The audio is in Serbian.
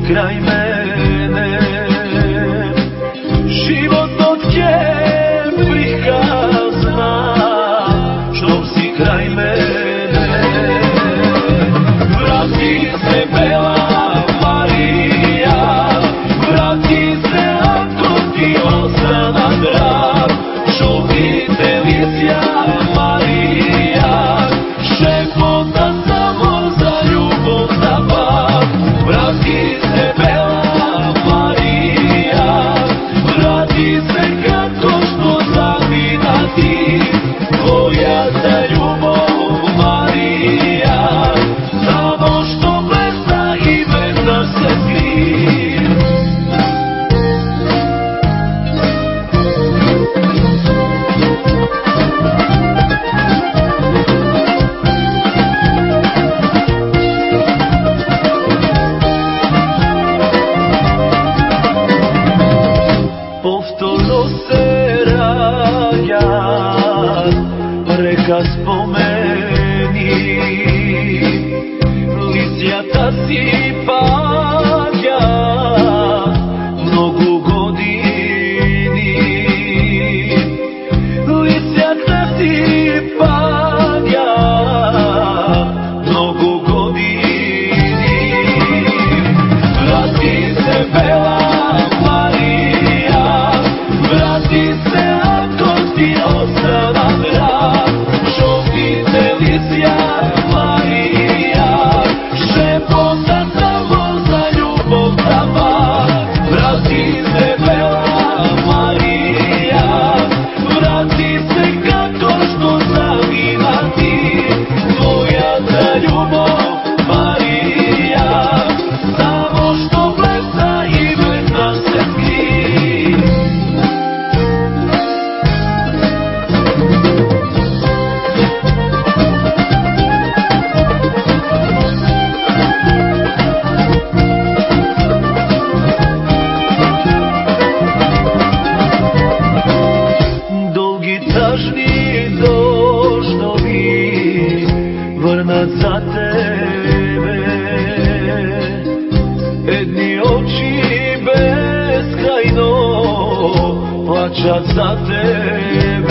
kraj mene. Život od tě priházna, što si kraj mene. Vrati se Bela Marija, vrati se ako ti ostana drag, što ti Felicia Marija, šepota samo za ljubav za bak. Vrati se Bela Marija, vrati se kako što zavina ti, tvoja za ljubav Marija, samo što blesa i vetar se skrije. Povtorno se raja reka spomeni, lisjata si pađa mnogo godini. Lisjata si pađa mnogo godini. Vrati se Bela Marija, vrati se ako ti ostana drag, što ti Felicia Marija, šepota samo za ljubav za bak. Vrati se Bela Marija, vrati se kako što zavina ti, tvoja za ljubav Marija, samo što blesa i vetar se skrije. Dolgi tažni doždovi vrnat za tebe, edni oči beskrajno plačat za tebe.